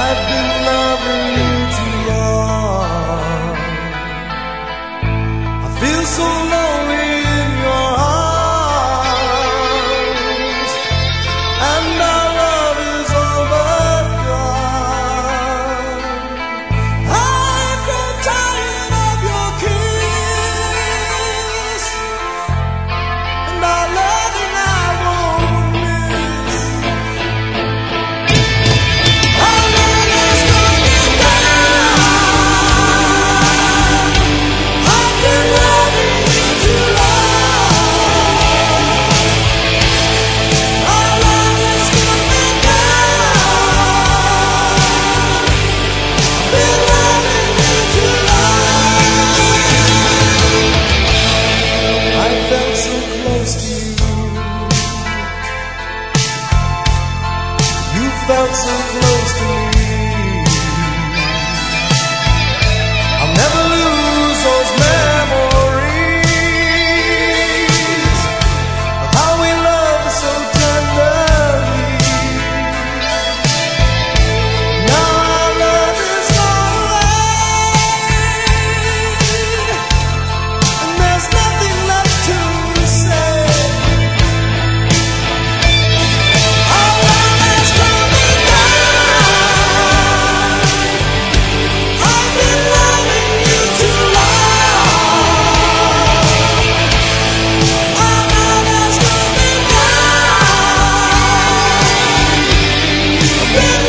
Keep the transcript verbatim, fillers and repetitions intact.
I've been loving you too long. I feel so lonely in your arms, and our love is all but gone. I've grown tired of your kiss, and our loving I won't miss. Our love is coming down. I've been loving you too long. Our love is coming down. Been loving you too long. I felt so close to you. You felt so close to me. I'll never lose those memories of how we loved so tenderly. Now our love is gone away, and there's nothing left to say. Our love is coming down. I've been loving you too long. Our love is coming down. I've been